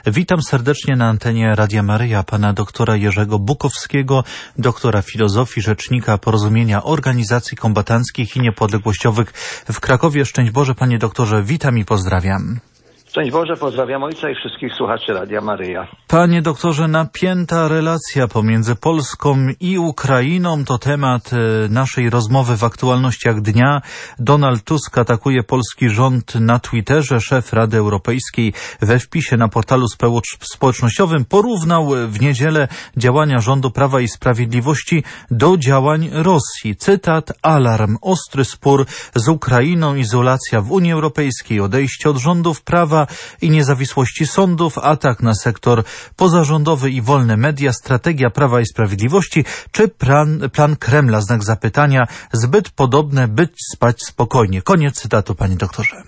Witam serdecznie na antenie Radia Maryja pana doktora Jerzego Bukowskiego, doktora filozofii, rzecznika Porozumienia Organizacji Kombatanckich i Niepodległościowych w Krakowie. Szczęść Boże, panie doktorze, witam i pozdrawiam. Szczęść Boże, pozdrawiam ojca i wszystkich słuchaczy Radia Maryja. Panie doktorze, napięta relacja pomiędzy Polską i Ukrainą to temat naszej rozmowy w aktualnościach dnia. Donald Tusk atakuje polski rząd na Twitterze. Szef Rady Europejskiej we wpisie na portalu społecznościowym porównał w niedzielę działania rządu Prawa i Sprawiedliwości do działań Rosji. Cytat: alarm, ostry spór z Ukrainą, izolacja w Unii Europejskiej, odejście od rządów prawa i niezawisłości sądów, atak na sektor pozarządowy i wolne media, strategia Prawa i Sprawiedliwości czy plan Kremla, znak zapytania, zbyt podobne, by spać spokojnie. Koniec cytatu, panie doktorze.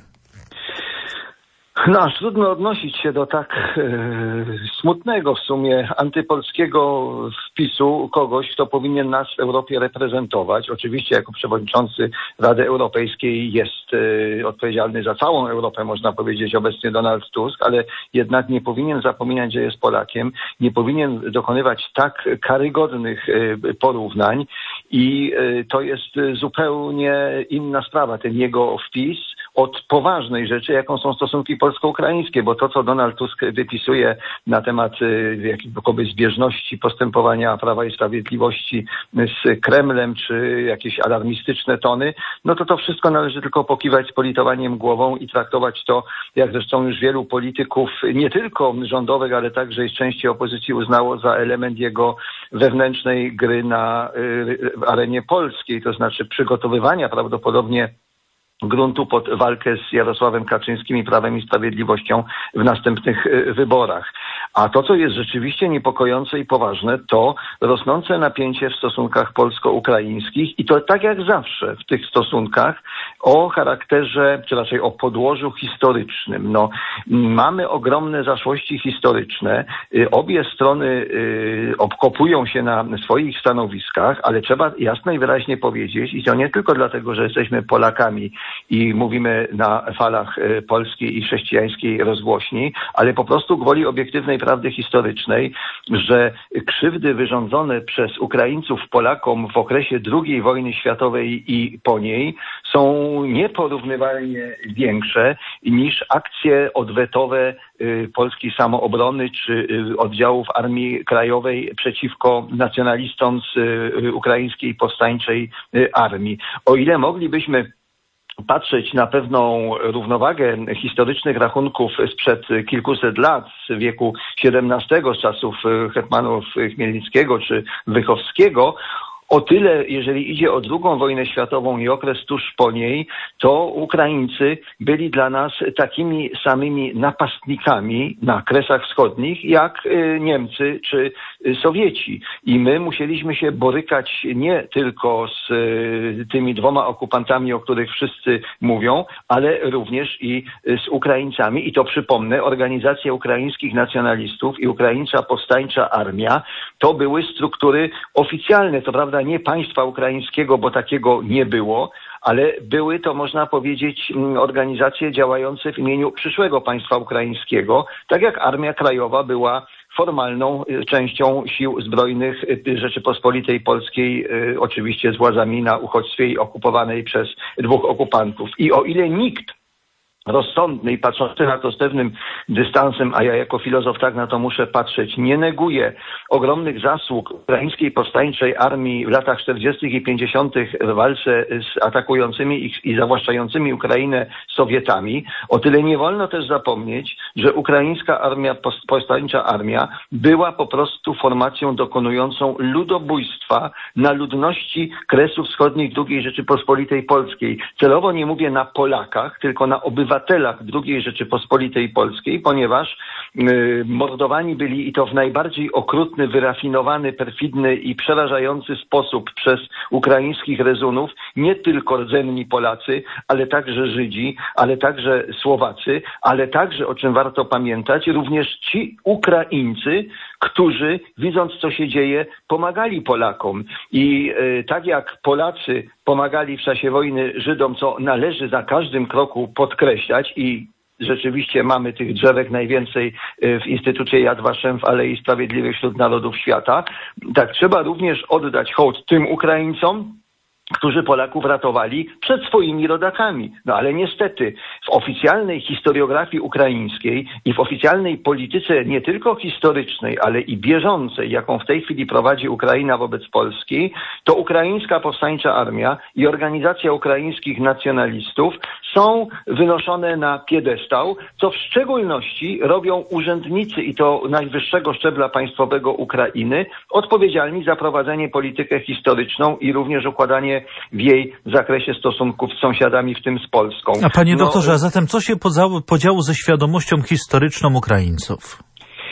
No, aż trudno odnosić się do tak smutnego w sumie antypolskiego wpisu kogoś, kto powinien nas w Europie reprezentować. Oczywiście jako przewodniczący Rady Europejskiej jest odpowiedzialny za całą Europę, można powiedzieć, obecnie Donald Tusk, ale jednak nie powinien zapominać, że jest Polakiem, nie powinien dokonywać tak karygodnych porównań i to jest zupełnie inna sprawa, ten jego wpis, od poważnej rzeczy, jaką są stosunki polsko-ukraińskie, bo to, co Donald Tusk wypisuje na temat jakiejkolwiek zbieżności postępowania Prawa i Sprawiedliwości z Kremlem, czy jakieś alarmistyczne tony, no to wszystko należy tylko pokiwać z politowaniem głową i traktować to, jak zresztą już wielu polityków, nie tylko rządowych, ale także i z części opozycji uznało za element jego wewnętrznej gry na arenie polskiej, to znaczy przygotowywania prawdopodobnie gruntu pod walkę z Jarosławem Kaczyńskim i Prawem i Sprawiedliwością w następnych wyborach. A to, co jest rzeczywiście niepokojące i poważne, to rosnące napięcie w stosunkach polsko-ukraińskich i to tak jak zawsze w tych stosunkach o charakterze, czy raczej o podłożu historycznym. No, mamy ogromne zaszłości historyczne. Obie strony obkopują się na swoich stanowiskach, ale trzeba jasno i wyraźnie powiedzieć, i to nie tylko dlatego, że jesteśmy Polakami i mówimy na falach polskiej i chrześcijańskiej rozgłośni, ale po prostu gwoli obiektywnej prawdy historycznej, że krzywdy wyrządzone przez Ukraińców Polakom w okresie II wojny światowej i po niej są nieporównywalnie większe niż akcje odwetowe polskiej samoobrony czy oddziałów Armii Krajowej przeciwko nacjonalistom z ukraińskiej powstańczej armii. O ile moglibyśmy patrzeć na pewną równowagę historycznych rachunków sprzed kilkuset lat, z wieku XVII, z czasów hetmanów Chmielnickiego czy Wychowskiego, o tyle, jeżeli idzie o II wojnę światową i okres tuż po niej, to Ukraińcy byli dla nas takimi samymi napastnikami na Kresach Wschodnich, jak Niemcy czy Sowieci. I my musieliśmy się borykać nie tylko z tymi dwoma okupantami, o których wszyscy mówią, ale również i z Ukraińcami. I to przypomnę, Organizacja Ukraińskich Nacjonalistów i Ukraińcza Powstańcza Armia to były struktury oficjalne, to prawda, nie państwa ukraińskiego, bo takiego nie było, ale były to, można powiedzieć, organizacje działające w imieniu przyszłego państwa ukraińskiego, tak jak Armia Krajowa była formalną częścią sił zbrojnych Rzeczypospolitej Polskiej, oczywiście z władzami na uchodźstwie i okupowanej przez dwóch okupantów. I o ile nikt rozsądny i patrzący na to z pewnym dystansem, a ja jako filozof tak na to muszę patrzeć, nie neguje ogromnych zasług ukraińskiej powstańczej armii w latach 40. i 50. w walce z atakującymi ich i zawłaszczającymi Ukrainę Sowietami, o tyle nie wolno też zapomnieć, że ukraińska armia, powstańcza armia była po prostu formacją dokonującą ludobójstwa na ludności Kresów Wschodnich II Rzeczypospolitej Polskiej. Celowo nie mówię na Polakach, tylko na obywatelach II Rzeczypospolitej Polskiej, ponieważ mordowani byli i to w najbardziej okrutny, wyrafinowany, perfidny i przerażający sposób przez ukraińskich rezunów nie tylko rdzenni Polacy, ale także Żydzi, ale także Słowacy, ale także, o czym warto pamiętać, również ci Ukraińcy, którzy, widząc co się dzieje, pomagali Polakom. I tak jak Polacy pomagali w czasie wojny Żydom, co należy za każdym kroku podkreślać i rzeczywiście mamy tych drzewek najwięcej w Instytucie Yad Vashem w Alei Sprawiedliwych wśród Narodów Świata, tak trzeba również oddać hołd tym Ukraińcom, którzy Polaków ratowali przed swoimi rodakami. No ale niestety w oficjalnej historiografii ukraińskiej i w oficjalnej polityce nie tylko historycznej, ale i bieżącej, jaką w tej chwili prowadzi Ukraina wobec Polski, to Ukraińska Powstańcza Armia i Organizacja Ukraińskich Nacjonalistów są wynoszone na piedestał, co w szczególności robią urzędnicy i to najwyższego szczebla państwowego Ukrainy, odpowiedzialni za prowadzenie politykę historyczną i również układanie w jej zakresie stosunków z sąsiadami, w tym z Polską. A panie doktorze, a zatem co się podziało ze świadomością historyczną Ukraińców?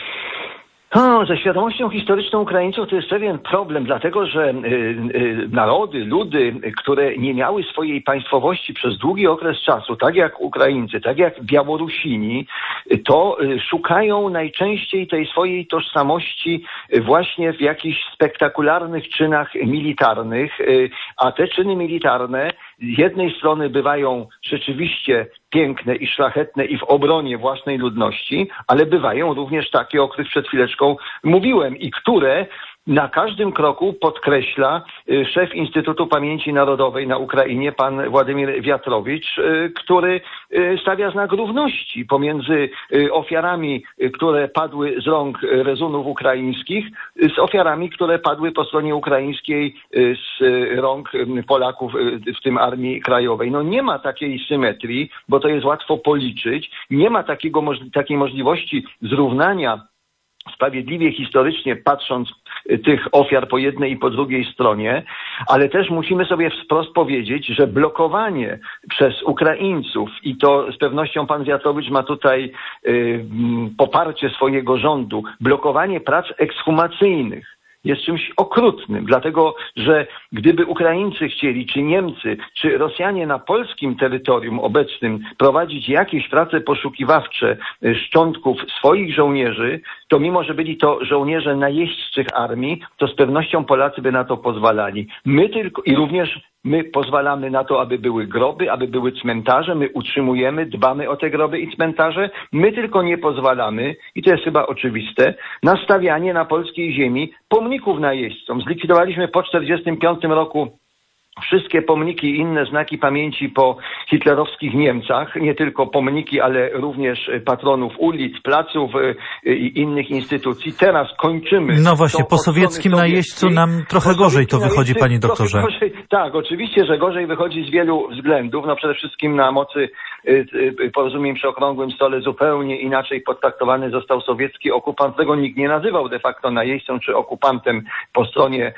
Ze świadomością historyczną Ukraińców to jest pewien problem, dlatego że narody, ludy, które nie miały swojej państwowości przez długi okres czasu, tak jak Ukraińcy, tak jak Białorusini, to szukają najczęściej tej swojej tożsamości właśnie w jakichś spektakularnych czynach militarnych, a te czyny militarne z jednej strony bywają rzeczywiście piękne i szlachetne i w obronie własnej ludności, ale bywają również takie, o których przed chwileczką mówiłem i które na każdym kroku podkreśla szef Instytutu Pamięci Narodowej na Ukrainie, pan Władimir Wiatrowicz, który stawia znak równości pomiędzy ofiarami, które padły z rąk rezunów ukraińskich, z ofiarami, które padły po stronie ukraińskiej z rąk Polaków, w tym Armii Krajowej. No nie ma takiej symetrii, bo to jest łatwo policzyć. Nie ma takiej możliwości zrównania sprawiedliwie historycznie patrząc tych ofiar po jednej i po drugiej stronie, ale też musimy sobie wprost powiedzieć, że blokowanie przez Ukraińców i to z pewnością pan Wiatrowicz ma tutaj poparcie swojego rządu, blokowanie prac ekshumacyjnych jest czymś okrutnym, dlatego że gdyby Ukraińcy chcieli, czy Niemcy, czy Rosjanie na polskim terytorium obecnym prowadzić jakieś prace poszukiwawcze szczątków swoich żołnierzy, to mimo, że byli to żołnierze najeźdźczych armii, to z pewnością Polacy by na to pozwalali. My pozwalamy na to, aby były groby, aby były cmentarze, my utrzymujemy, dbamy o te groby i cmentarze, my tylko nie pozwalamy, i to jest chyba oczywiste, na stawianie na polskiej ziemi pomników najeźdźcom. Zlikwidowaliśmy po 1945 roku wszystkie pomniki i inne znaki pamięci po hitlerowskich Niemcach, nie tylko pomniki, ale również patronów ulic, placów i innych instytucji. Teraz kończymy. No właśnie, po sowieckim najeźdźcu nam trochę gorzej to wychodzi, panie doktorze. Tak, oczywiście, że gorzej wychodzi z wielu względów. No przede wszystkim na mocy porozumień przy okrągłym stole zupełnie inaczej potraktowany został sowiecki okupant. Tego nikt nie nazywał de facto najeźdźcą czy okupantem po stronie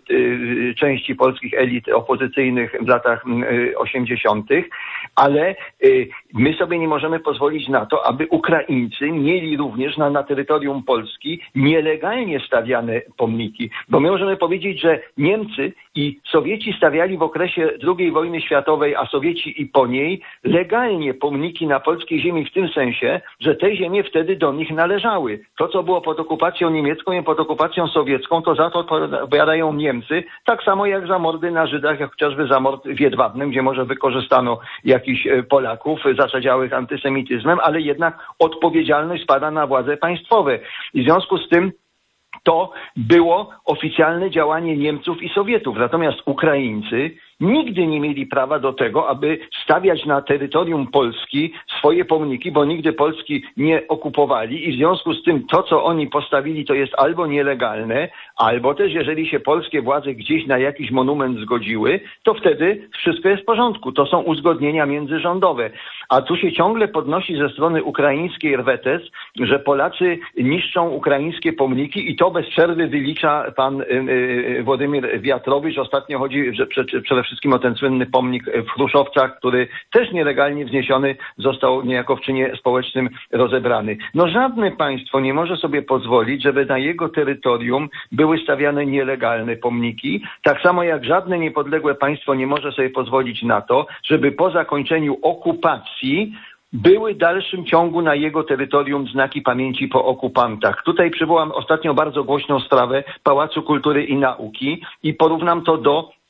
części polskich elit opozycyjnych w latach 80., ale my sobie nie możemy pozwolić na to, aby Ukraińcy mieli również na terytorium Polski nielegalnie stawiane pomniki. Bo my możemy powiedzieć, że Niemcy i Sowieci stawiali w okresie II wojny światowej, a Sowieci i po niej legalnie pomniki na polskiej ziemi w tym sensie, że te ziemie wtedy do nich należały. To, co było pod okupacją niemiecką i pod okupacją sowiecką, to za to odpowiadają Niemcy, tak samo jak za mordy na Żydach, jak chociażby za mord w Jedwabnem, gdzie może wykorzystano jakichś Polaków zaczadziałych antysemityzmem, ale jednak odpowiedzialność spada na władze państwowe. I w związku z tym to było oficjalne działanie Niemców i Sowietów. Natomiast Ukraińcy nigdy nie mieli prawa do tego, aby stawiać na terytorium Polski swoje pomniki, bo nigdy Polski nie okupowali i w związku z tym to, co oni postawili, to jest albo nielegalne, albo też jeżeli się polskie władze gdzieś na jakiś monument zgodziły, to wtedy wszystko jest w porządku. To są uzgodnienia międzyrządowe. A tu się ciągle podnosi ze strony ukraińskiej rwetes, że Polacy niszczą ukraińskie pomniki i to bez przerwy wylicza pan Władimir Wiatrowicz. Ostatnio chodzi przede wszystkim o ten słynny pomnik w Chruszowcach, który też nielegalnie wzniesiony został niejako w czynie społecznym rozebrany. No żadne państwo nie może sobie pozwolić, żeby na jego terytorium były stawiane nielegalne pomniki, tak samo jak żadne niepodległe państwo nie może sobie pozwolić na to, żeby po zakończeniu okupacji były w dalszym ciągu na jego terytorium znaki pamięci po okupantach. Tutaj przywołam ostatnio bardzo głośną sprawę Pałacu Kultury i Nauki i porównam to do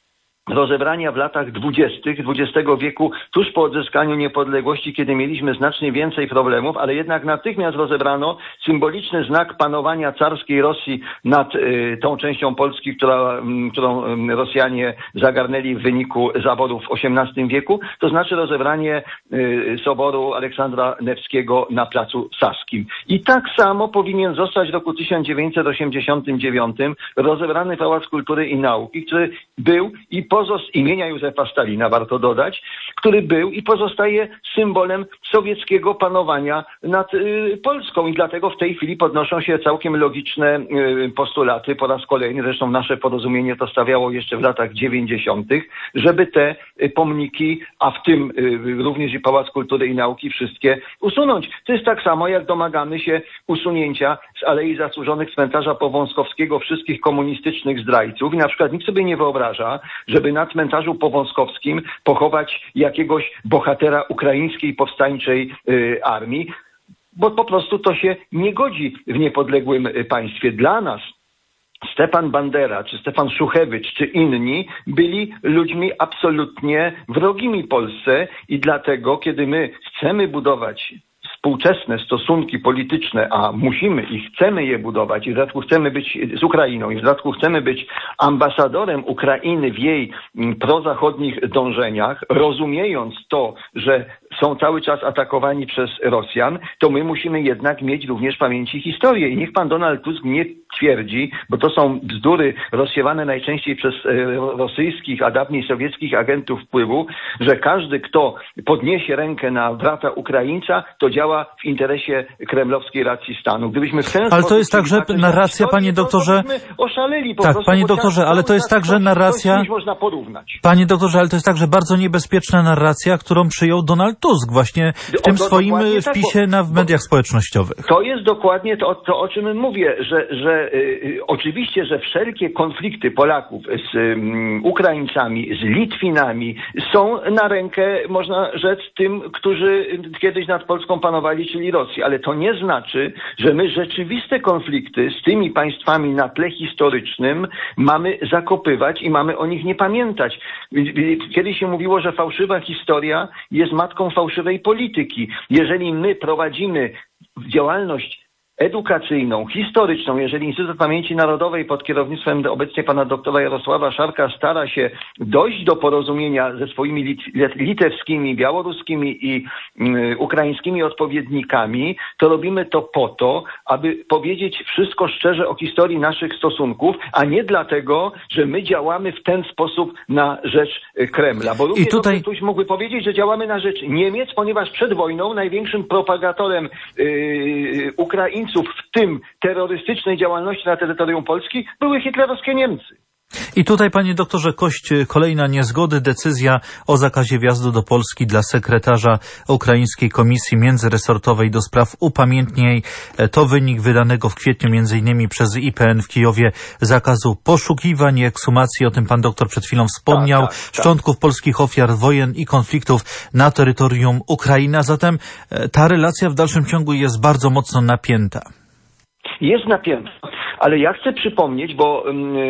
rozebrania w latach 20. XX wieku, tuż po odzyskaniu niepodległości, kiedy mieliśmy znacznie więcej problemów, ale jednak natychmiast rozebrano symboliczny znak panowania carskiej Rosji nad tą częścią Polski, którą Rosjanie zagarnęli w wyniku zaborów w XVIII wieku, to znaczy rozebranie soboru Aleksandra Newskiego na Placu Saskim. I tak samo powinien zostać w roku 1989 rozebrany Pałac Kultury i Nauki, który był imienia Józefa Stalina, warto dodać, który był i pozostaje symbolem sowieckiego panowania nad Polską i dlatego w tej chwili podnoszą się całkiem logiczne postulaty po raz kolejny, zresztą nasze porozumienie to stawiało jeszcze w latach 90., żeby te pomniki, a w tym również i Pałac Kultury i Nauki wszystkie usunąć. To jest tak samo, jak domagamy się usunięcia z Alei Zasłużonych cmentarza Powązkowskiego wszystkich komunistycznych zdrajców i na przykład nikt sobie nie wyobraża, żeby na cmentarzu powązkowskim pochować jakiegoś bohatera ukraińskiej powstańczej armii, bo po prostu to się nie godzi w niepodległym państwie. Dla nas Stepan Bandera, czy Stefan Szuchewicz, czy inni byli ludźmi absolutnie wrogimi Polsce i dlatego, kiedy my chcemy budować współczesne stosunki polityczne, a musimy i chcemy je budować i w dodatku chcemy być z Ukrainą i w dodatku chcemy być ambasadorem Ukrainy w jej prozachodnich dążeniach, rozumiejąc to, że są cały czas atakowani przez Rosjan, to my musimy jednak mieć również w pamięci historię. I niech pan Donald Tusk nie twierdzi, bo to są bzdury rozsiewane najczęściej przez rosyjskich, a dawniej sowieckich agentów wpływu, że każdy, kto podniesie rękę na brata Ukraińca, to działa w interesie kremlowskiej racji stanu. Gdybyśmy w ten ale to jest także narracja, panie doktorze. Oszaleli po tak, prostu, panie doktorze, ale to jest także narracja. Można porównać. Panie doktorze, ale to jest także bardzo niebezpieczna narracja, którą przyjął Donald Tusk właśnie w tym swoim wpisie w mediach społecznościowych. To jest dokładnie to, o czym mówię, że oczywiście, że wszelkie konflikty Polaków z Ukraińcami, z Litwinami są na rękę, można rzec, tym, którzy kiedyś nad Polską panowali, czyli Rosji. Ale to nie znaczy, że my rzeczywiste konflikty z tymi państwami na tle historycznym mamy zakopywać i mamy o nich nie pamiętać. Kiedyś się mówiło, że fałszywa historia jest matką fałszywej polityki. Jeżeli my prowadzimy działalność edukacyjną, historyczną, jeżeli Instytut Pamięci Narodowej pod kierownictwem obecnie pana doktora Jarosława Szarka stara się dojść do porozumienia ze swoimi litewskimi, białoruskimi i ukraińskimi odpowiednikami, to robimy to po to, aby powiedzieć wszystko szczerze o historii naszych stosunków, a nie dlatego, że my działamy w ten sposób na rzecz Kremla. Bo również ktoś mógłby powiedzieć, że działamy na rzecz Niemiec, ponieważ przed wojną największym propagatorem Ukraińców, w tym terrorystycznej działalności na terytorium Polski, były hitlerowskie Niemcy. I tutaj, panie doktorze, kolejna niezgody, decyzja o zakazie wjazdu do Polski dla sekretarza Ukraińskiej Komisji Międzyresortowej do spraw upamiętnień. To wynik wydanego w kwietniu m.in. przez IPN w Kijowie zakazu poszukiwań i ekshumacji. O tym pan doktor przed chwilą wspomniał. Szczątków polskich ofiar wojen i konfliktów na terytorium Ukrainy. A zatem ta relacja w dalszym ciągu jest bardzo mocno napięta. Jest napięta, ale ja chcę przypomnieć, bo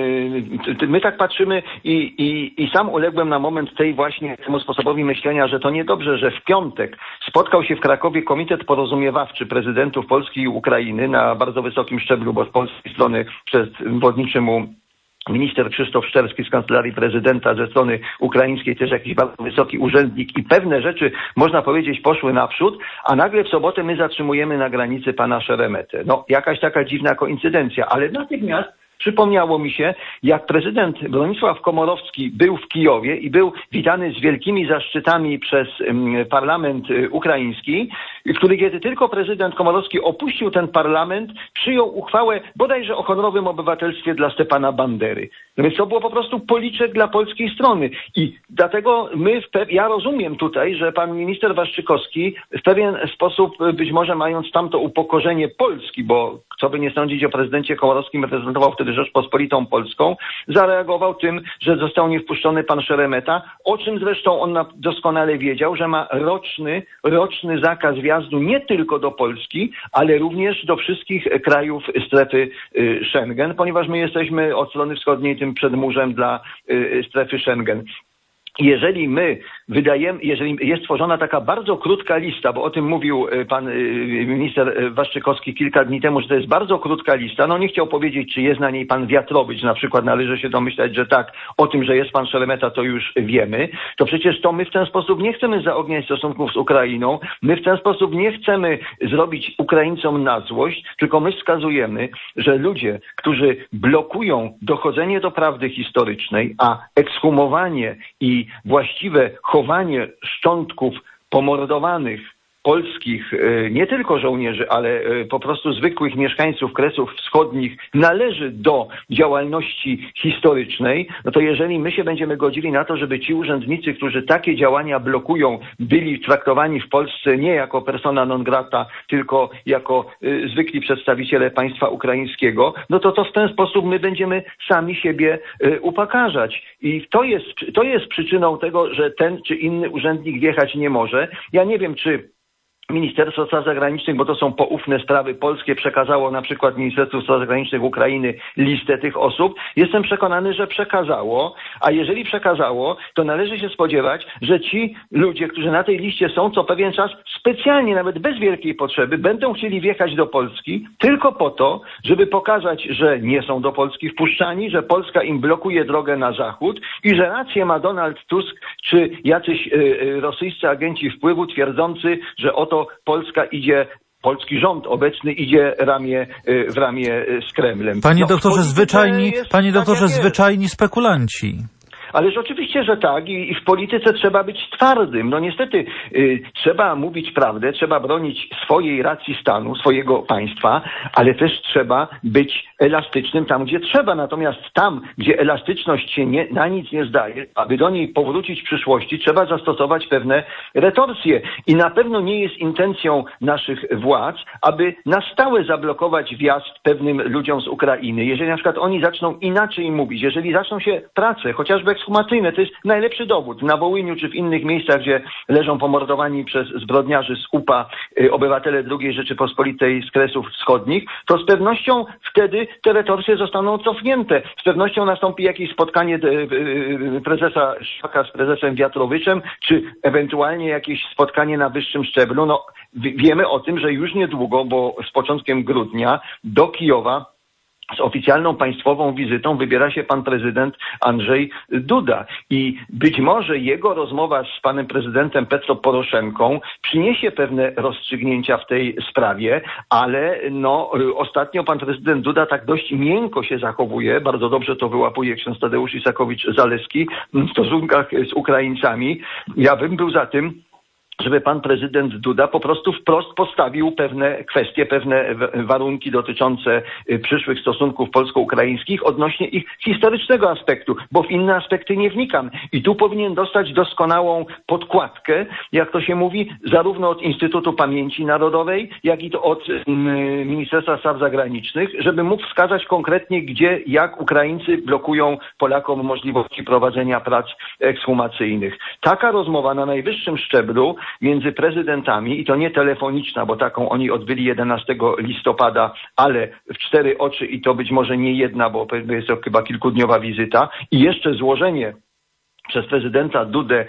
my tak patrzymy i sam uległem na moment temu sposobowi myślenia, że to niedobrze, że w piątek spotkał się w Krakowie Komitet Porozumiewawczy prezydentów Polski i Ukrainy na bardzo wysokim szczeblu, bo z polskiej strony przewodniczy mu minister Krzysztof Szczerski z Kancelarii Prezydenta, ze strony ukraińskiej też jakiś bardzo wysoki urzędnik i pewne rzeczy, można powiedzieć, poszły naprzód, a nagle w sobotę my zatrzymujemy na granicy pana Szeremetę. No, jakaś taka dziwna koincydencja, ale natychmiast przypomniało mi się, jak prezydent Bronisław Komorowski był w Kijowie i był witany z wielkimi zaszczytami przez parlament ukraiński, który kiedy tylko prezydent Komorowski opuścił ten parlament, przyjął uchwałę bodajże o honorowym obywatelstwie dla Stepana Bandery. No więc to było po prostu policzek dla polskiej strony. I dlatego ja rozumiem tutaj, że pan minister Waszczykowski w pewien sposób, być może mając tamto upokorzenie Polski, bo co by nie sądzić o prezydencie Komorowskim, reprezentował wtedy Rzeczpospolitą Polską, zareagował tym, że został niewpuszczony pan Szeremeta, o czym zresztą on doskonale wiedział, że ma roczny zakaz wjazdu nie tylko do Polski, ale również do wszystkich krajów krajów strefy Schengen, ponieważ my jesteśmy od strony wschodniej tym przedmurzem dla strefy Schengen. Jeżeli jest tworzona taka bardzo krótka lista, bo o tym mówił pan minister Waszczykowski kilka dni temu, że to jest bardzo krótka lista, no nie chciał powiedzieć, czy jest na niej pan Wiatrowicz na przykład, należy się domyślać, że tak, o tym, że jest pan Szeremeta, to już wiemy, to przecież to my w ten sposób nie chcemy zaogniać stosunków z Ukrainą, my w ten sposób nie chcemy zrobić Ukraińcom na złość, tylko my wskazujemy, że ludzie, którzy blokują dochodzenie do prawdy historycznej, a ekshumowanie i właściwe chowanie szczątków pomordowanych polskich, nie tylko żołnierzy, ale po prostu zwykłych mieszkańców Kresów Wschodnich należy do działalności historycznej, no to jeżeli my się będziemy godzili na to, żeby ci urzędnicy, którzy takie działania blokują, byli traktowani w Polsce nie jako persona non grata, tylko jako zwykli przedstawiciele państwa ukraińskiego, no to w ten sposób my będziemy sami siebie upokarzać. I to jest przyczyną tego, że ten czy inny urzędnik wjechać nie może. Ja nie wiem, czy Ministerstwo Spraw Zagranicznych, bo to są poufne sprawy polskie, przekazało na przykład Ministerstwu Spraw Zagranicznych Ukrainy listę tych osób. Jestem przekonany, że przekazało, a jeżeli przekazało, to należy się spodziewać, że ci ludzie, którzy na tej liście są, co pewien czas specjalnie, nawet bez wielkiej potrzeby, będą chcieli wjechać do Polski tylko po to, żeby pokazać, że nie są do Polski wpuszczani, że Polska im blokuje drogę na zachód i że rację ma Donald Tusk czy jacyś rosyjscy agenci wpływu twierdzący, że oto polski rząd obecny idzie w ramię z Kremlem. Panie doktorze, zwyczajni spekulanci. Ależ oczywiście, że tak i w polityce trzeba być twardym. No niestety trzeba mówić prawdę, trzeba bronić swojej racji stanu, swojego państwa, ale też trzeba być elastycznym tam, gdzie trzeba. Natomiast tam, gdzie elastyczność się na nic nie zdaje, aby do niej powrócić w przyszłości, trzeba zastosować pewne retorsje. I na pewno nie jest intencją naszych władz, aby na stałe zablokować wjazd pewnym ludziom z Ukrainy. Jeżeli na przykład oni zaczną inaczej mówić, jeżeli zaczną się prace, chociażby ekshumacyjne, to jest najlepszy dowód. Na Wołyniu czy w innych miejscach, gdzie leżą pomordowani przez zbrodniarzy z UPA obywatele II Rzeczypospolitej z Kresów Wschodnich, to z pewnością wtedy te retorsje zostaną cofnięte. Z pewnością nastąpi jakieś spotkanie prezesa Szwaka z prezesem Wiatrowiczem, czy ewentualnie jakieś spotkanie na wyższym szczeblu. No, wiemy o tym, że już niedługo, bo z początkiem grudnia do Kijowa z oficjalną państwową wizytą wybiera się pan prezydent Andrzej Duda i być może jego rozmowa z panem prezydentem Petro Poroszenką przyniesie pewne rozstrzygnięcia w tej sprawie, ale ostatnio pan prezydent Duda tak dość miękko się zachowuje, bardzo dobrze to wyłapuje ksiądz Tadeusz Isakowicz-Zaleski w stosunkach z Ukraińcami. Ja bym był za tym, żeby pan prezydent Duda po prostu wprost postawił pewne kwestie, pewne warunki dotyczące przyszłych stosunków polsko-ukraińskich odnośnie ich historycznego aspektu, bo w inne aspekty nie wnikam. I tu powinien dostać doskonałą podkładkę, jak to się mówi, zarówno od Instytutu Pamięci Narodowej, jak i to od Ministerstwa Spraw Zagranicznych, żeby mógł wskazać konkretnie, gdzie, jak Ukraińcy blokują Polakom możliwości prowadzenia prac ekshumacyjnych. Taka rozmowa na najwyższym szczeblu między prezydentami, i to nie telefoniczna, bo taką oni odbyli 11 listopada, ale w 4 oczy i to być może nie jedna, bo jest to chyba kilkudniowa wizyta i jeszcze złożenie przez prezydenta Dudę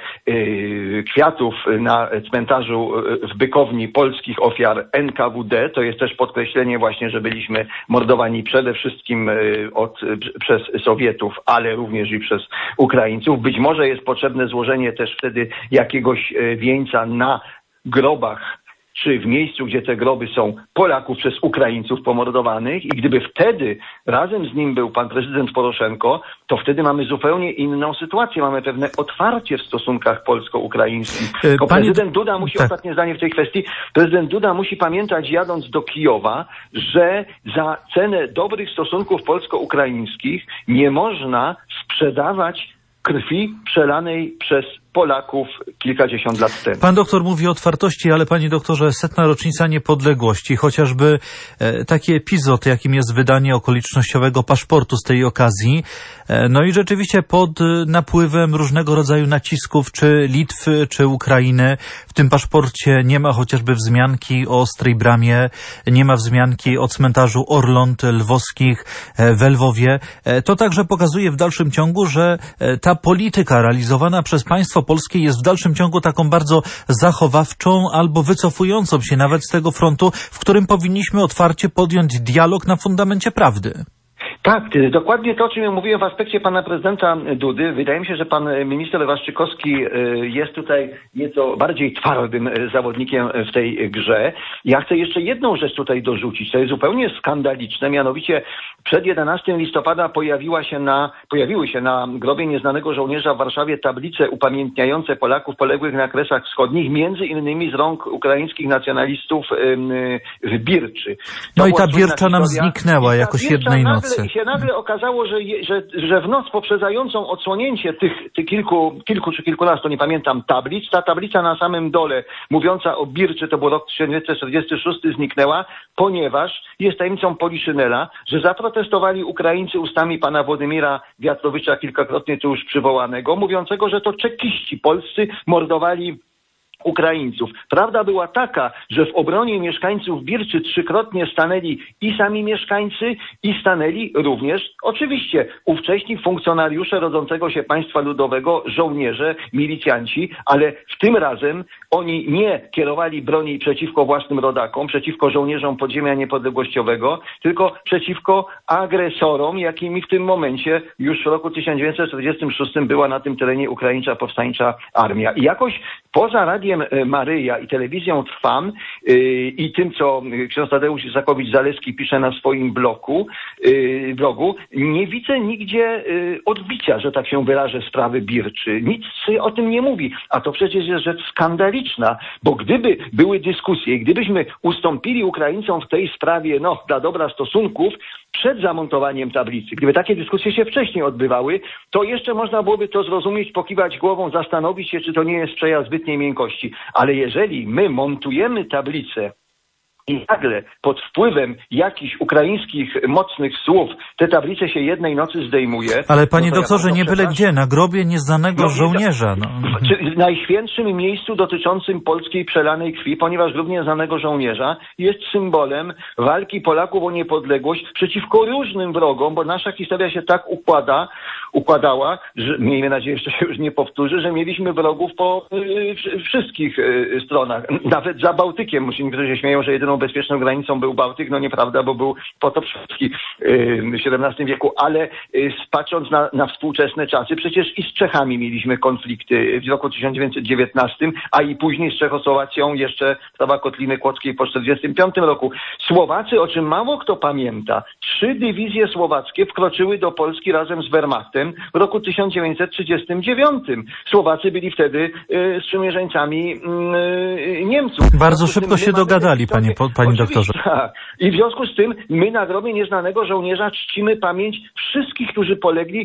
kwiatów na cmentarzu w Bykowni polskich ofiar NKWD. To jest też podkreślenie właśnie, że byliśmy mordowani przede wszystkim przez Sowietów, ale również i przez Ukraińców. Być może jest potrzebne złożenie też wtedy jakiegoś wieńca na grobach czy w miejscu, gdzie te groby są Polaków przez Ukraińców pomordowanych i gdyby wtedy razem z nim był pan prezydent Poroszenko, to wtedy mamy zupełnie inną sytuację. Mamy pewne otwarcie w stosunkach polsko-ukraińskich. Prezydent Duda musi, ostatnie zdanie w tej kwestii, prezydent Duda musi pamiętać, jadąc do Kijowa, że za cenę dobrych stosunków polsko-ukraińskich nie można sprzedawać krwi przelanej przez Polaków kilkadziesiąt lat temu. Pan doktor mówi o otwartości, ale panie doktorze, 100. rocznica niepodległości, chociażby taki epizod, jakim jest wydanie okolicznościowego paszportu z tej okazji. No i rzeczywiście pod napływem różnego rodzaju nacisków, czy Litwy, czy Ukrainy, w tym paszporcie nie ma chociażby wzmianki o Ostrej Bramie, nie ma wzmianki o cmentarzu Orląt Lwowskich w Lwowie. To także pokazuje w dalszym ciągu, że ta polityka realizowana przez państwo polskie jest w dalszym ciągu taką bardzo zachowawczą albo wycofującą się nawet z tego frontu, w którym powinniśmy otwarcie podjąć dialog na fundamencie prawdy. Tak, dokładnie to, o czym ja mówiłem w aspekcie pana prezydenta Dudy. Wydaje mi się, że pan minister Waszczykowski jest tutaj nieco bardziej twardym zawodnikiem w tej grze. Ja chcę jeszcze jedną rzecz tutaj dorzucić. To jest zupełnie skandaliczne, mianowicie przed 11 listopada pojawiły się na grobie nieznanego żołnierza w Warszawie tablice upamiętniające Polaków poległych na Kresach Wschodnich, między innymi z rąk ukraińskich nacjonalistów w Birczy. No i ta Bircza nam zniknęła jakoś jednej nocy. I się nagle okazało, że w noc poprzedzającą odsłonięcie tych kilku czy kilkunastu, nie pamiętam, tablic, ta tablica na samym dole mówiąca o Birczy, to był rok 1946, zniknęła, ponieważ jest tajemnicą Poliszynela, że zaprotestowali Ukraińcy ustami pana Władimira Wiatrowicza, kilkakrotnie tu już przywołanego, mówiącego, że to czekiści polscy mordowali Ukraińców. Prawda była taka, że w obronie mieszkańców Birczy trzykrotnie stanęli i sami mieszkańcy, i stanęli również oczywiście ówcześni funkcjonariusze rodzącego się państwa ludowego, żołnierze, milicjanci, ale w tym razem oni nie kierowali broni przeciwko własnym rodakom, przeciwko żołnierzom podziemia niepodległościowego, tylko przeciwko agresorom, jakimi w tym momencie już w roku 1946 była na tym terenie Ukraińcza Powstańcza Armia. I jakoś poza Radiem Maryja i telewizją Trwam i tym, co ksiądz Tadeusz Isakowicz-Zaleski pisze na swoim blogu, nie widzę nigdzie odbicia, że tak się wyrażę, sprawy Birczy. Nic o tym nie mówi. A to przecież jest rzecz skandaliczna, bo gdyby były dyskusje i gdybyśmy ustąpili Ukraińcom w tej sprawie, dla dobra stosunków, przed zamontowaniem tablicy, gdyby takie dyskusje się wcześniej odbywały, to jeszcze można byłoby to zrozumieć, pokiwać głową, zastanowić się, czy to nie jest przejaw zbytniej miękkości. Ale jeżeli my montujemy tablicę i nagle pod wpływem jakichś ukraińskich mocnych słów te tablice się jednej nocy zdejmuje... Ale panie doktorze, nie byle gdzie, na grobie nieznanego żołnierza. W najświętszym miejscu dotyczącym polskiej przelanej krwi, ponieważ grób nieznanego żołnierza jest symbolem walki Polaków o niepodległość przeciwko różnym wrogom, bo nasza historia się tak układała, że miejmy nadzieję, że to się już nie powtórzy, że mieliśmy wrogów po wszystkich stronach. Nawet za Bałtykiem. Niektórzy się śmieją, że jedyną bezpieczną granicą był Bałtyk. No nieprawda, bo był potop szwedzki w XVII wieku, ale patrząc na współczesne czasy, przecież i z Czechami mieliśmy konflikty w roku 1919, a i później z Czechosłowacją jeszcze sprawa Kotliny Kłodzkiej po 1945 roku. Słowacy, o czym mało kto pamięta, 3 dywizje słowackie wkroczyły do Polski razem z Wehrmachtem w roku 1939. Słowacy byli wtedy sprzymierzeńcami Niemców. Bardzo szybko się dogadali, panie doktorze. Tak. I w związku z tym my na grobie nieznanego żołnierza czcimy pamięć wszystkich, którzy polegli,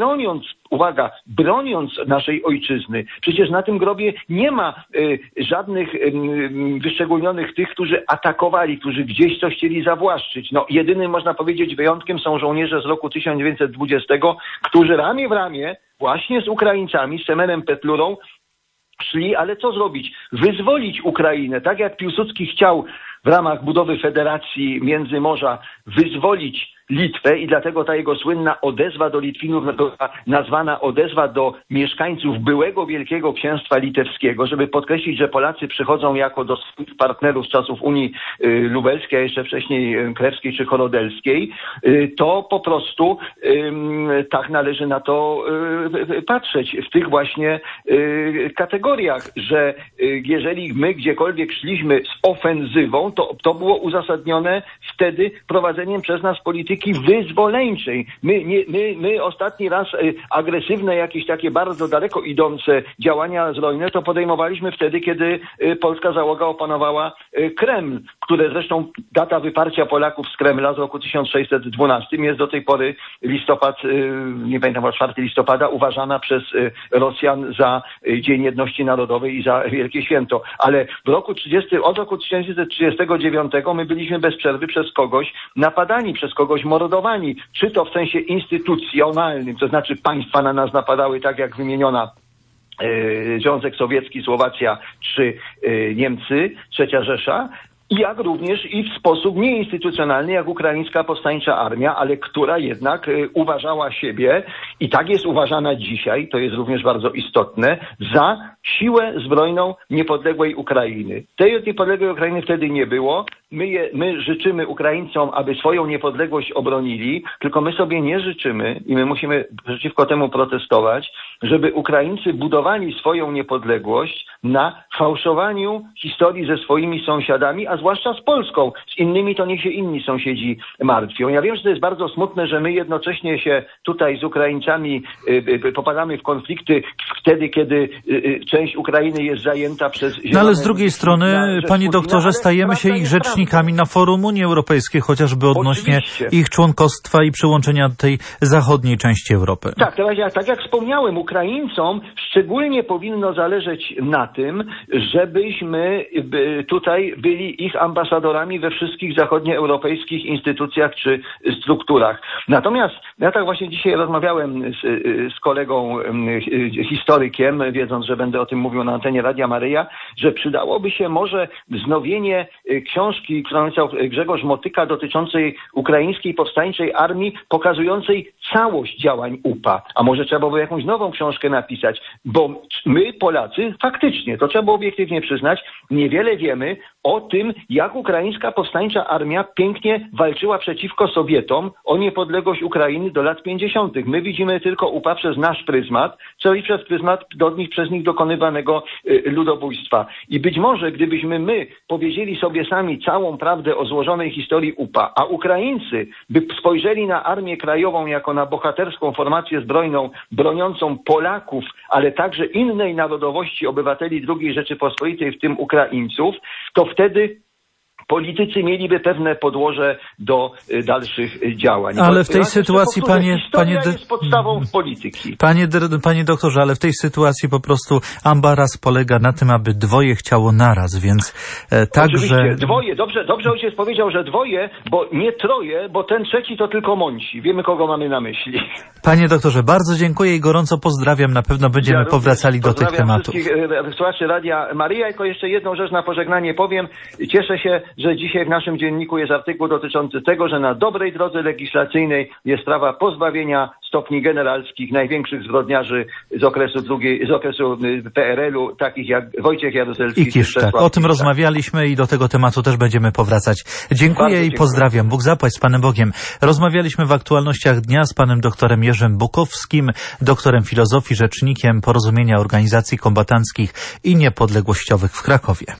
broniąc naszej ojczyzny. Przecież na tym grobie nie ma żadnych wyszczególnionych tych, którzy atakowali, którzy gdzieś coś chcieli zawłaszczyć. Jedynym, można powiedzieć, wyjątkiem są żołnierze z roku 1920, którzy ramię w ramię właśnie z Ukraińcami, z Semenem Petlurą szli, ale co zrobić? Wyzwolić Ukrainę, tak jak Piłsudski chciał w ramach budowy Federacji Międzymorza wyzwolić Litwę i dlatego ta jego słynna odezwa do Litwinów była nazwana odezwa do mieszkańców byłego Wielkiego Księstwa Litewskiego, żeby podkreślić, że Polacy przychodzą jako do swoich partnerów z czasów Unii Lubelskiej, a jeszcze wcześniej krewskiej czy horodelskiej, to po prostu tak należy na to patrzeć w tych właśnie kategoriach, że jeżeli my gdziekolwiek szliśmy z ofensywą, to było uzasadnione wtedy prowadzeniem przez nas polityki wyzwoleńczej. My ostatni raz agresywne, jakieś takie bardzo daleko idące działania zbrojne to podejmowaliśmy wtedy, kiedy polska załoga opanowała Kreml. które zresztą data wyparcia Polaków z Kremla z roku 1612 jest do tej pory listopad, nie pamiętam, 4 listopada, uważana przez Rosjan za Dzień Jedności Narodowej i za wielkie święto. Ale od roku 1939 my byliśmy bez przerwy przez kogoś napadani, przez kogoś mordowani. Czy to w sensie instytucjonalnym, to znaczy państwa na nas napadały, tak jak wymieniona Związek Sowiecki, Słowacja czy Niemcy, Trzecia Rzesza, jak również i w sposób nieinstytucjonalny, jak Ukraińska Powstańcza Armia, ale która jednak uważała siebie, i tak jest uważana dzisiaj, to jest również bardzo istotne, za siłę zbrojną niepodległej Ukrainy. Tej niepodległej Ukrainy wtedy nie było. My życzymy Ukraińcom, aby swoją niepodległość obronili, tylko my sobie nie życzymy i my musimy przeciwko temu protestować, żeby Ukraińcy budowali swoją niepodległość na fałszowaniu historii ze swoimi sąsiadami, a zwłaszcza z Polską. Z innymi to niech się inni sąsiedzi martwią. Ja wiem, że to jest bardzo smutne, że my jednocześnie się tutaj z Ukraińcami popadamy w konflikty wtedy, kiedy część Ukrainy jest zajęta przez... No ale z drugiej strony, panie doktorze, stajemy się ich rzecznikami na forum Unii Europejskiej, chociażby odnośnie ich członkostwa i przyłączenia do tej zachodniej części Europy. Tak jak wspomniałem, Ukraińcom szczególnie powinno zależeć na tym, żebyśmy tutaj byli ich ambasadorami we wszystkich zachodnioeuropejskich instytucjach czy strukturach. Natomiast ja tak właśnie dzisiaj rozmawiałem z kolegą historykiem, wiedząc, że będę o tym mówił na antenie Radia Maryja, że przydałoby się może wznowienie książki, którą napisał Grzegorz Motyka, dotyczącej Ukraińskiej Powstańczej Armii, pokazującej całość działań UPA. A może trzeba byłoby jakąś nową książkę napisać, bo my, Polacy, faktycznie, to trzeba obiektywnie przyznać, niewiele wiemy o tym, jak Ukraińska Powstańcza Armia pięknie walczyła przeciwko Sowietom o niepodległość Ukrainy do lat 50. My widzimy tylko UPA przez nasz pryzmat, czyli przez pryzmat przez nich dokonywanego ludobójstwa. I być może, gdybyśmy my powiedzieli sobie sami całą prawdę o złożonej historii UPA, a Ukraińcy by spojrzeli na Armię Krajową jako na bohaterską formację zbrojną broniącą Polaków, ale także innej narodowości obywateli II Rzeczypospolitej, w tym Ukraińców, to wtedy politycy mieliby pewne podłoże do dalszych działań. Ale w tej sytuacji, jest podstawą polityki. Panie doktorze, ale w tej sytuacji po prostu ambaras polega na tym, aby dwoje chciało naraz, więc także... Oczywiście, dwoje. Dobrze ojciec powiedział, że dwoje, bo nie troje, bo ten trzeci to tylko mąci. Wiemy, kogo mamy na myśli. Panie doktorze, bardzo dziękuję i gorąco pozdrawiam. Na pewno będziemy powracali do tych tematów. Wszystkich słuchaczy Radia Maryja. Tylko jeszcze jedną rzecz na pożegnanie powiem. Cieszę się, że dzisiaj w naszym dzienniku jest artykuł dotyczący tego, że na dobrej drodze legislacyjnej jest sprawa pozbawienia stopni generalskich największych zbrodniarzy z okresu PRL-u, takich jak Wojciech Jaruzelski i Kiszczak. O tym rozmawialiśmy i do tego tematu też będziemy powracać. Dziękuję i pozdrawiam. Bóg zapłać, z Panem Bogiem. Rozmawialiśmy w aktualnościach dnia z panem doktorem Jerzym Bukowskim, doktorem filozofii, rzecznikiem Porozumienia Organizacji Kombatanckich i Niepodległościowych w Krakowie.